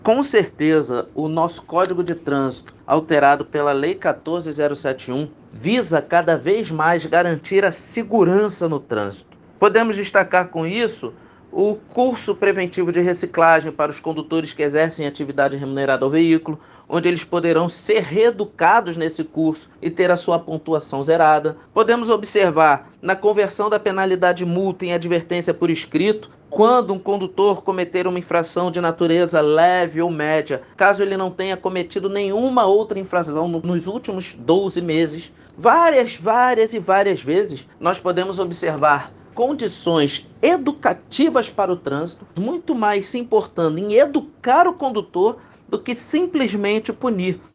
Com certeza, o nosso Código de Trânsito, alterado pela Lei 14.071, visa cada vez mais garantir a segurança no trânsito. Podemos destacar com isso o curso preventivo de reciclagem para os condutores que exercem atividade remunerada ao veículo, onde eles poderão ser reeducados nesse curso e ter a sua pontuação zerada. Podemos observar na conversão da penalidade multa em advertência por escrito, quando um condutor cometer uma infração de natureza leve ou média, caso ele não tenha cometido nenhuma outra infração nos últimos 12 meses. Várias vezes nós podemos observar condições educativas para o trânsito, muito mais se importando em educar o condutor do que simplesmente punir.